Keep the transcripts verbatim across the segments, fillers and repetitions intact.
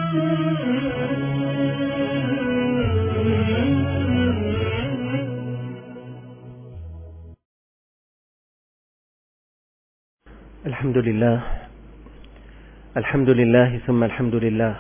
الحمد لله الحمد لله ثم الحمد لله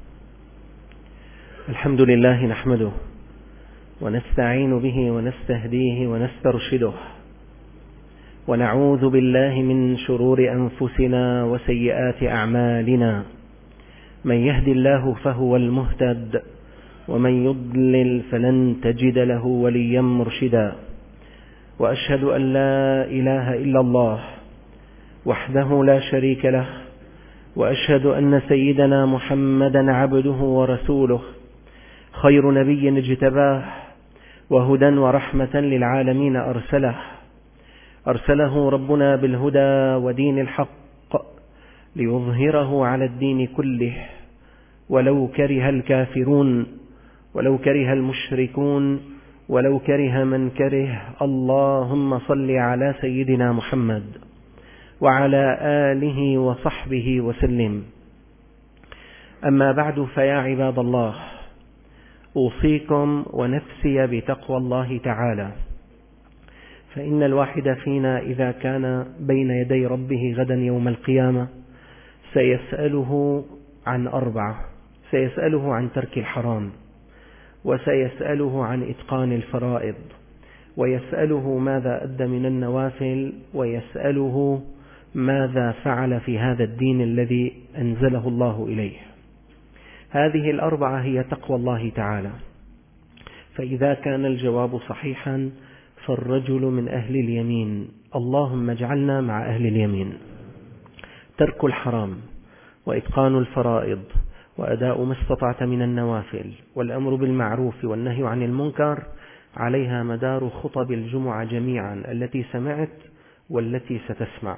الحمد لله نحمده ونستعين به ونستهديه ونسترشده ونعوذ بالله من شرور أنفسنا وسيئات أعمالنا. من يهد الله فهو المهتد ومن يضلل فلن تجد له وليا مرشدا. وأشهد أن لا إله إلا الله وحده لا شريك له، وأشهد أن سيدنا محمدا عبده ورسوله، خير نبي اجتباه وهدى ورحمة للعالمين أرسله أرسله ربنا بالهدى ودين الحق ليظهره على الدين كله ولو كره الكافرون ولو كره المشركون ولو كره من كره. اللهم صل على سيدنا محمد وعلى آله وصحبه وسلم. أما بعد، فيا عباد الله، أوصيكم ونفسي بتقوى الله تعالى، فإن الواحد فينا إذا كان بين يدي ربه غدا يوم القيامة سيسأله عن أربعة: سيسأله عن ترك الحرام، وسيسأله عن إتقان الفرائض، ويسأله ماذا أدى من النوافل، ويسأله ماذا فعل في هذا الدين الذي أنزله الله إليه. هذه الأربعة هي تقوى الله تعالى. فإذا كان الجواب صحيحا فالرجل من أهل اليمين، اللهم اجعلنا مع أهل اليمين. ترك الحرام وإتقان الفرائض وأداء ما استطعت من النوافل والأمر بالمعروف والنهي عن المنكر، عليها مدار خطب الجمعة جميعا التي سمعت والتي ستسمع.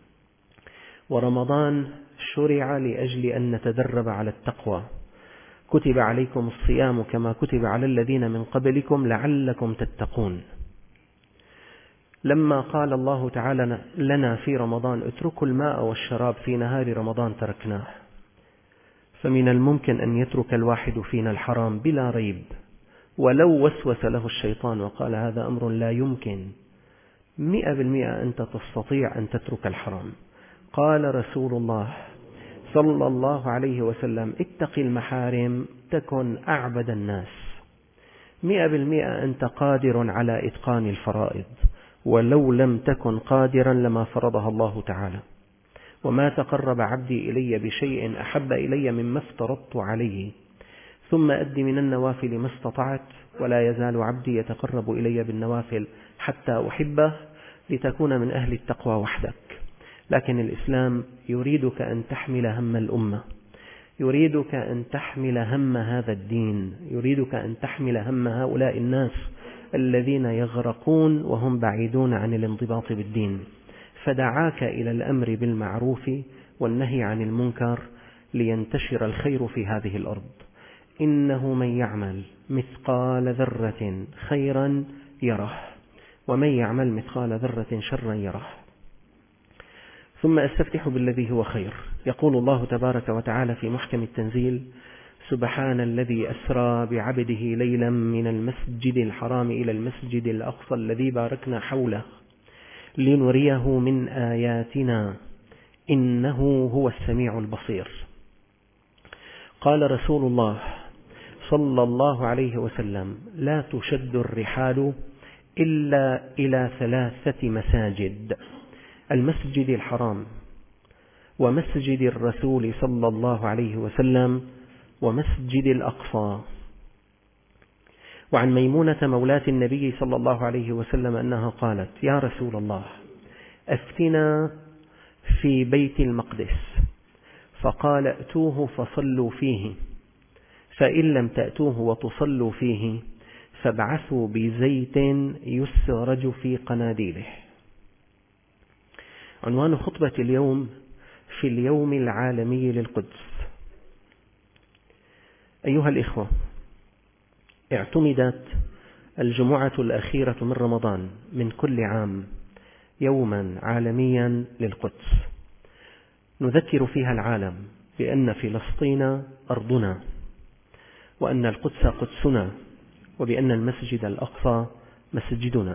ورمضان شرع لأجل أن نتدرب على التقوى. كتب عليكم الصيام كما كتب على الذين من قبلكم لعلكم تتقون. لما قال الله تعالى لنا في رمضان اتركوا الماء والشراب في نهار رمضان تركناه، فمن الممكن أن يترك الواحد فينا الحرام بلا ريب، ولو وسوس له الشيطان وقال هذا أمر لا يمكن. مئة بالمئة أنت تستطيع أن تترك الحرام. قال رسول الله صلى الله عليه وسلم: اتق المحارم تكن أعبد الناس. مئة بالمئة أنت قادر على إتقان الفرائض، ولو لم تكن قادرا لما فرضها الله تعالى. وما تقرب عبدي إلي بشيء أحب إلي مما افترضت عليه، ثم أد من النوافل ما استطعت، ولا يزال عبدي يتقرب إلي بالنوافل حتى أحبه، لتكون من أهل التقوى وحدك. لكن الإسلام يريدك أن تحمل هم الأمة، يريدك أن تحمل هم هذا الدين، يريدك أن تحمل هم هؤلاء الناس الذين يغرقون وهم بعيدون عن الانضباط بالدين. فدعاك إلى الأمر بالمعروف والنهي عن المنكر لينتشر الخير في هذه الأرض. إنه من يعمل مثقال ذرة خيرا يره، ومن يعمل مثقال ذرة شرا يره. ثم أستفتح بالذي هو خير. يقول الله تبارك وتعالى في محكم التنزيل: سبحان الذي أسرى بعبده ليلا من المسجد الحرام إلى المسجد الأقصى الذي باركنا حوله لنريه من آياتنا إنه هو السميع البصير. قال رسول الله صلى الله عليه وسلم: لا تشد الرحال إلا إلى ثلاثة مساجد: المسجد الحرام، ومسجد الرسول صلى الله عليه وسلم، ومسجد الأقصى. وعن ميمونة مولاة النبي صلى الله عليه وسلم أنها قالت: يا رسول الله، أفتنا في بيت المقدس. فقال: ائتوه فصلوا فيه، فإن لم تأتوه وتصلوا فيه فابعثوا بزيت يسرج في قناديله. عنوان خطبة اليوم: في اليوم العالمي للقدس. أيها الإخوة، اعتمدت الجمعة الأخيرة من رمضان من كل عام يوما عالميا للقدس، نذكر فيها العالم بأن فلسطين أرضنا، وأن القدس قدسنا، وبأن المسجد الأقصى مسجدنا.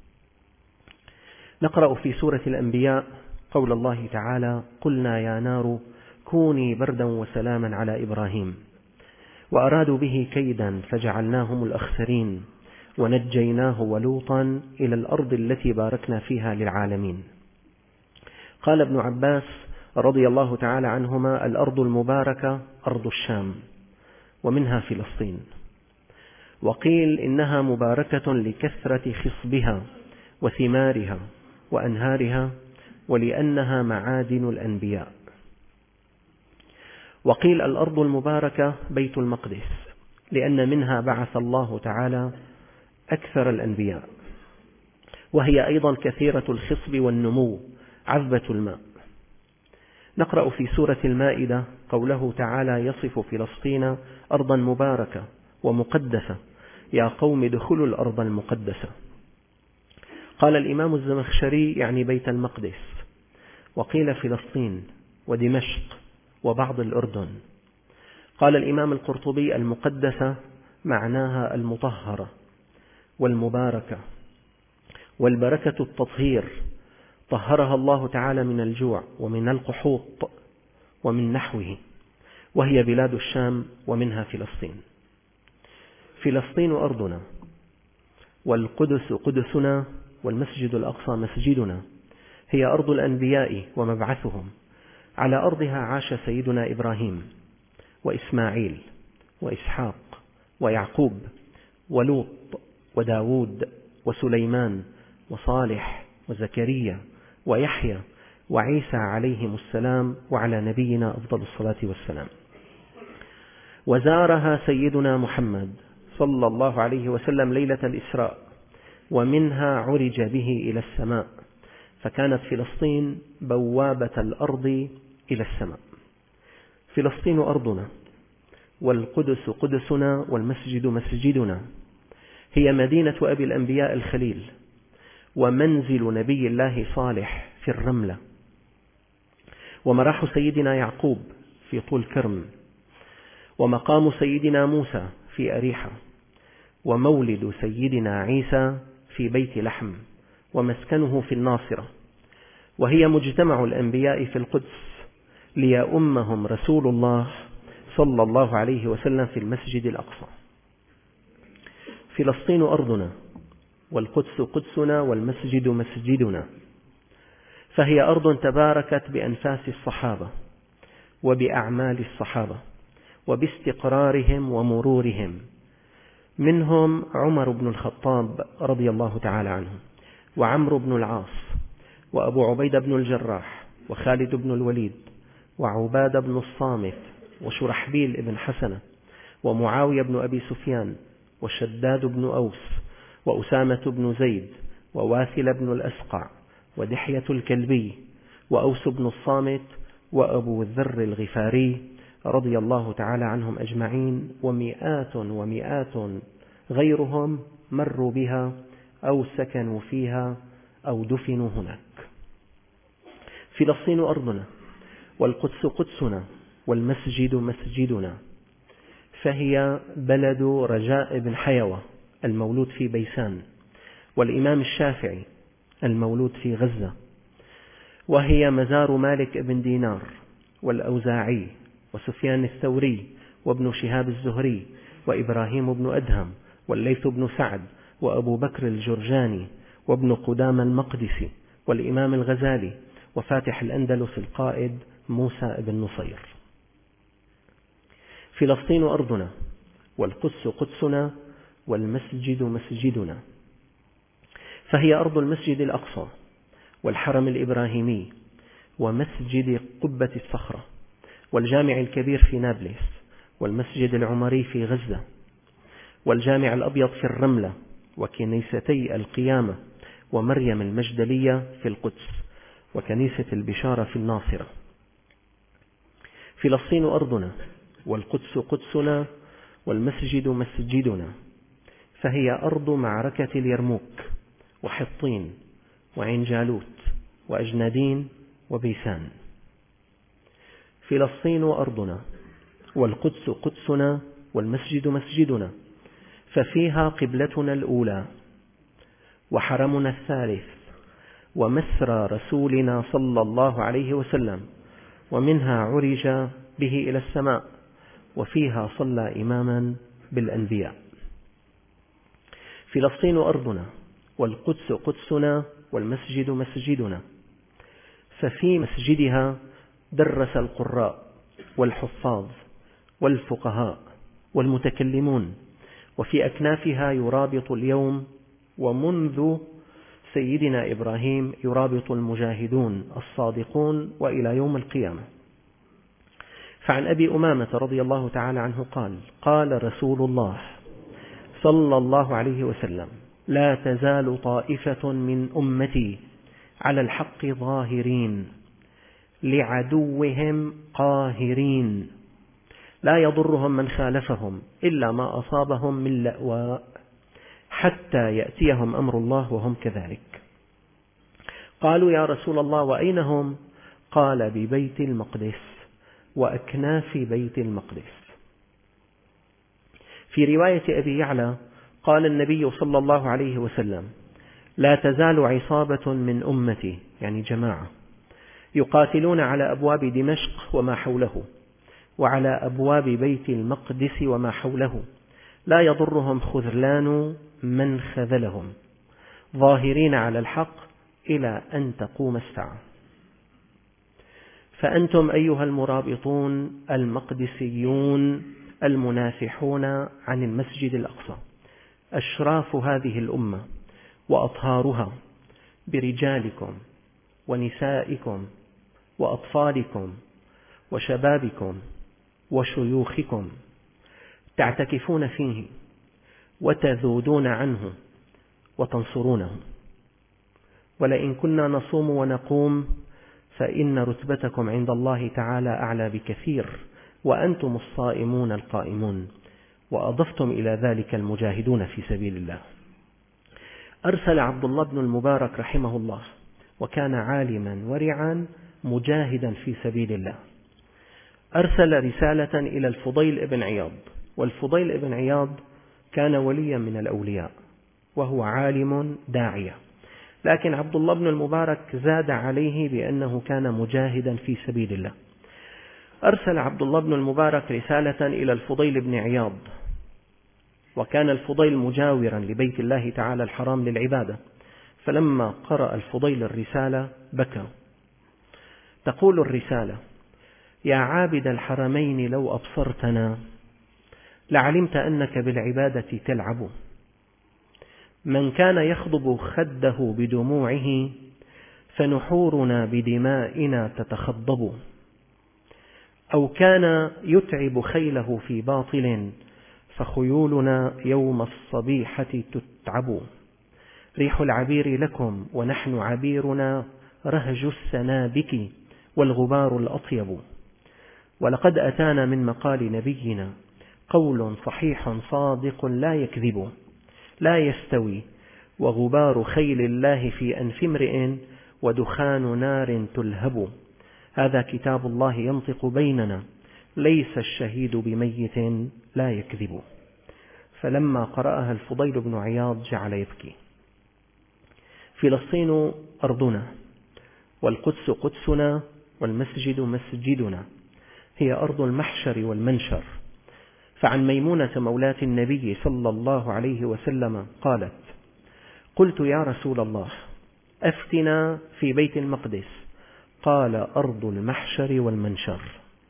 نقرأ في سورة الأنبياء قول الله تعالى: قلنا يا نار كوني بردا وسلاما على إبراهيم وأرادوا به كيدا فجعلناهم الأخسرين ونجيناه ولوطا إلى الأرض التي باركنا فيها للعالمين. قال ابن عباس رضي الله تعالى عنهما: الأرض المباركة أرض الشام ومنها فلسطين. وقيل إنها مباركة لكثرة خصبها وثمارها وأنهارها ولأنها معادن الأنبياء. وقيل الأرض المباركة بيت المقدس لأن منها بعث الله تعالى أكثر الأنبياء، وهي أيضا كثيرة الخصب والنمو عذبة الماء. نقرأ في سورة المائدة قوله تعالى يصف فلسطين أرضا مباركة ومقدسة: يا قوم ادخلوا الأرض المقدسة. قال الإمام الزمخشري يعني بيت المقدس، وقيل فلسطين ودمشق وبعض الأردن. قال الإمام القرطبي المقدسة معناها المطهرة والمباركة، والبركة التطهير، طهرها الله تعالى من الجوع ومن القحوط ومن نحوه، وهي بلاد الشام ومنها فلسطين. فلسطين أرضنا، والقدس قدسنا، والمسجد الأقصى مسجدنا. هي أرض الأنبياء ومبعثهم. على أرضها عاش سيدنا إبراهيم وإسماعيل وإسحاق ويعقوب ولوط وداود وسليمان وصالح وزكريا ويحيى وعيسى عليهم السلام، وعلى نبينا أفضل الصلاة والسلام. وزارها سيدنا محمد صلى الله عليه وسلم ليلة الإسراء، ومنها عرج به إلى السماء، فكانت فلسطين بوابة الأرض إلى السماء. فلسطين أرضنا، والقدس قدسنا، والمسجد مسجدنا. هي مدينة أبي الأنبياء الخليل، ومنزل نبي الله صالح في الرملة، ومراح سيدنا يعقوب في طول كرم، ومقام سيدنا موسى في أريحة، ومولد سيدنا عيسى في بيت لحم، ومسكنه في الناصرة. وهي مجتمع الأنبياء في القدس ليؤمهم رسول الله صلى الله عليه وسلم في المسجد الأقصى. فلسطين أرضنا، والقدس قدسنا، والمسجد مسجدنا. فهي أرض تباركت بأنفاس الصحابة وبأعمال الصحابة وباستقرارهم ومرورهم. منهم عمر بن الخطاب رضي الله تعالى عنه، وعمرو بن العاص، وأبو عبيدة بن الجراح، وخالد بن الوليد، وعبادة بن الصامت، وشرحبيل بن حسنة، ومعاوية بن أبي سفيان، وشداد بن أوس، وأسامة بن زيد، وواثل بن الأسقع، ودحية الكلبي، وأوس بن الصامت، وأبو الذر الغفاري رضي الله تعالى عنهم أجمعين، ومئات ومئات غيرهم مروا بها أو سكنوا فيها أو دفنوا هناك. فلسطين أرضنا، والقدس قدسنا، والمسجد مسجدنا. فهي بلد رجاء بن حيوة المولود في بيسان، والإمام الشافعي المولود في غزة. وهي مزار مالك بن دينار والأوزاعي وسفيان الثوري وابن شهاب الزهري وإبراهيم بن أدهم والليث بن سعد وأبو بكر الجرجاني وابن قدام المقدسي والإمام الغزالي وفاتح الأندلس القائد موسى بن نصير. فلسطين أرضنا، والقدس قدسنا، والمسجد مسجدنا. فهي أرض المسجد الأقصى والحرم الإبراهيمي ومسجد قبة الصخرة والجامع الكبير في نابلس والمسجد العمري في غزة والجامع الأبيض في الرملة وكنيستي القيامة ومريم المجدلية في القدس وكنيسة البشارة في الناصرة. فلسطين أرضنا، والقدس قدسنا، والمسجد مسجدنا. فهي أرض معركة اليرموك وحطين وعين جالوت وأجنادين وبيسان. فلسطين أرضنا، والقدس قدسنا، والمسجد مسجدنا، ففيها قبلتنا الأولى وحرمنا الثالث ومسرى رسولنا صلى الله عليه وسلم، ومنها عرج به إلى السماء، وفيها صلى إماما بالأنبياء. فلسطين أرضنا، والقدس قدسنا، والمسجد مسجدنا، ففي مسجدها درس القراء والحفاظ والفقهاء والمتكلمون، وفي أكنافها يرابط اليوم، ومنذ سيدنا إبراهيم يرابط المجاهدون الصادقون وإلى يوم القيامة. فعن أبي أمامة رضي الله تعالى عنه قال: قال رسول الله صلى الله عليه وسلم: لا تزال طائفة من أمتي على الحق ظاهرين لعدوهم قاهرين، لا يضرهم من خالفهم إلا ما أصابهم من لأواء، حتى يأتيهم أمر الله وهم كذلك. قالوا: يا رسول الله وأين هم؟ قال: ببيت المقدس وأكناف بيت المقدس. في رواية أبي يعلى قال النبي صلى الله عليه وسلم: لا تزال عصابة من أمتي، يعني جماعة، يقاتلون على أبواب دمشق وما حوله، وعلى أبواب بيت المقدس وما حوله، لا يضرهم خذلان من خذلهم، ظاهرين على الحق إلى أن تقوم الساعة. فأنتم أيها المرابطون المقدسيون المنافحون عن المسجد الأقصى أشراف هذه الأمة وأطهارها، برجالكم ونسائكم وأطفالكم وشبابكم وشيوخكم، تعتكفون فيه وتذودون عنه وتنصرونه. ولئن كنا نصوم ونقوم فإن رتبتكم عند الله تعالى أعلى بكثير، وأنتم الصائمون القائمون، وأضفتم إلى ذلك المجاهدون في سبيل الله. أرسل عبد الله بن المبارك رحمه الله، وكان عالما ورعا مجاهدا في سبيل الله، أرسل رسالة إلى الفضيل بن عياض، والفضيل بن عياض كان وليا من الأولياء وهو عالم داعية، لكن عبد الله بن المبارك زاد عليه بأنه كان مجاهدا في سبيل الله. أرسل عبد الله بن المبارك رسالة إلى الفضيل بن عياض، وكان الفضيل مجاورا لبيت الله تعالى الحرام للعبادة، فلما قرأ الفضيل الرسالة بكى. تقول الرسالة: يا عابد الحرمين لو أبصرتنا لعلمت أنك بالعبادة تلعب، من كان يخضب خده بدموعه فنحورنا بدمائنا تتخضب، أو كان يتعب خيله في باطل فخيولنا يوم الصبيحة تتعب، ريح العبير لكم ونحن عبيرنا رهج السنابك والغبار الأطيب، ولقد أتانا من مقال نبينا قول صحيح صادق لا يكذب، لا يستوي وغبار خيل الله في أنف امرئ ودخان نار تلهب، هذا كتاب الله ينطق بيننا ليس الشهيد بميت لا يكذب. فلما قرأها الفضيل بن عياض جعل يبكي. فلسطين أرضنا، والقدس قدسنا، والمسجد مسجدنا، هي أرض المحشر والمنشر. فعن ميمونة مولاة النبي صلى الله عليه وسلم قالت: قلت يا رسول الله أفتنا في بيت المقدس، قال: أرض المحشر والمنشر.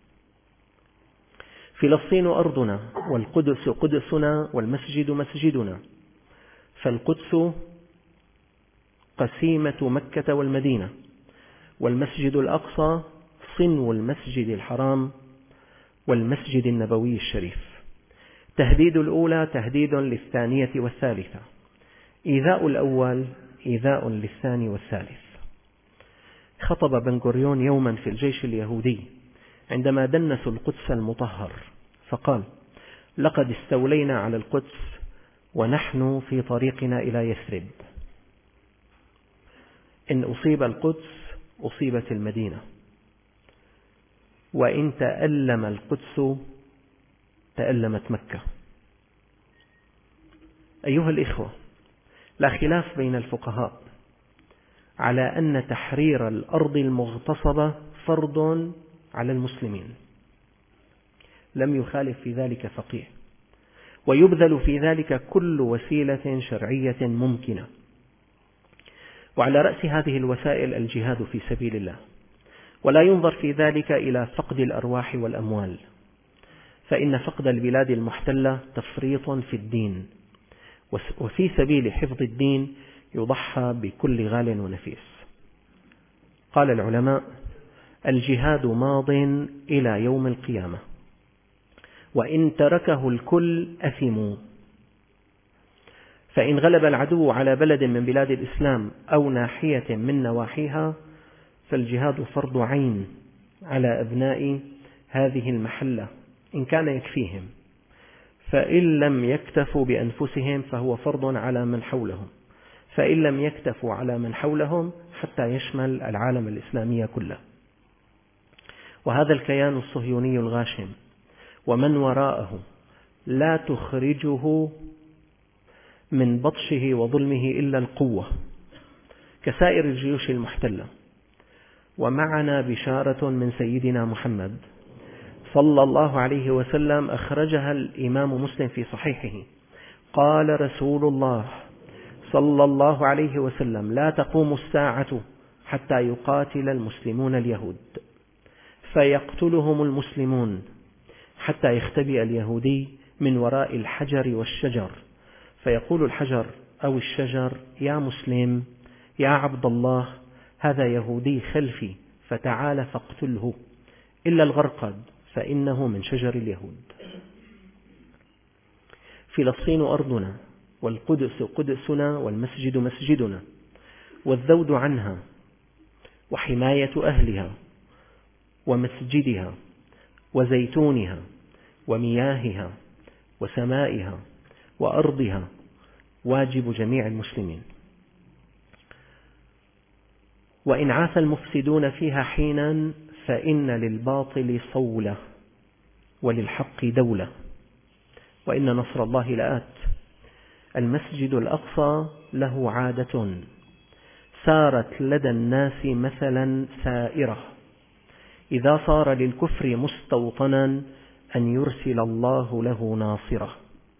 فلسطين أرضنا، والقدس قدسنا، والمسجد مسجدنا، فالقدس قسيمة مكة والمدينة، والمسجد الأقصى صنو المسجد الحرام والمسجد النبوي الشريف. تهديد الأولى تهديد للثانية والثالثة، إيذاء الأول إيذاء للثاني والثالث. خطب بن غوريون يوما في الجيش اليهودي عندما دنسوا القدس المطهر، فقال: لقد استولينا على القدس ونحن في طريقنا إلى يثرب، إن أصيب القدس أصيبت المدينة. وإن تألم القدس تألمت مكة. أيها الإخوة، لا خلاف بين الفقهاء على أن تحرير الأرض المغتصبة فرض على المسلمين، لم يخالف في ذلك فقيه، ويبذل في ذلك كل وسيلة شرعية ممكنة، وعلى رأس هذه الوسائل الجهاد في سبيل الله، ولا ينظر في ذلك إلى فقد الأرواح والأموال، فإن فقد البلاد المحتلة تفريط في الدين، وفي سبيل حفظ الدين يضحى بكل غال ونفيس. قال العلماء: الجهاد ماض إلى يوم القيامة، وإن تركه الكل أثموا. فإن غلب العدو على بلد من بلاد الإسلام أو ناحية من نواحيها فالجهاد فرض عين على أبناء هذه المحلة إن كان يكفيهم، فإن لم يكتفوا بأنفسهم فهو فرض على من حولهم، فإن لم يكتفوا على من حولهم حتى يشمل العالم الإسلامي كله. وهذا الكيان الصهيوني الغاشم ومن وراءه لا تخرجه من بطشه وظلمه إلا القوة كسائر الجيوش المحتلة. ومعنا بشارة من سيدنا محمد صلى الله عليه وسلم أخرجها الإمام مسلم في صحيحه، قال رسول الله صلى الله عليه وسلم: لا تقوم الساعة حتى يقاتل المسلمون اليهود فيقتلهم المسلمون حتى يختبئ اليهودي من وراء الحجر والشجر، فيقول الحجر أو الشجر: يا مسلم، يا عبد الله، هذا يهودي خلفي فتعال فاقتله، إلا الغرقد فإنه من شجر اليهود. فلسطين أرضنا، والقدس قدسنا، والمسجد مسجدنا، والذود عنها، وحماية أهلها، ومسجدها، وزيتونها، ومياهها، وسمائها، وأرضها واجب جميع المسلمين. وإن عاث المفسدون فيها حينا فإن للباطل صولة وللحق دولة، وإن نصر الله لآت. المسجد الأقصى له عادة سارت لدى الناس مثلا سائرة، إذا صار للكفر مستوطنا أن يرسل الله له ناصرة.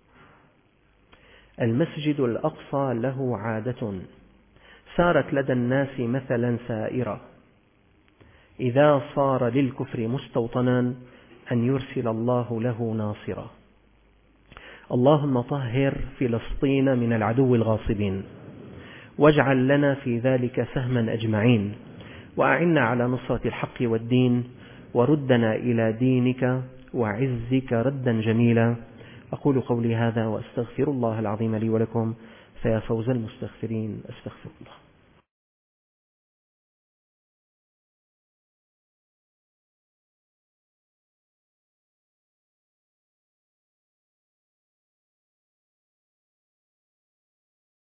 المسجد الأقصى له عادة سارت لدى الناس مثلا سائرة، إذا صار للكفر مستوطنا أن يرسل الله له ناصرة. اللهم طهر فلسطين من العدو الغاصبين، واجعل لنا في ذلك سهما أجمعين، وأعنا على نصرة الحق والدين، وردنا إلى دينك وعزك ردا جميلا. أقول قولي هذا وأستغفر الله العظيم لي ولكم، فيا فوز المستغفرين. أستغفر الله.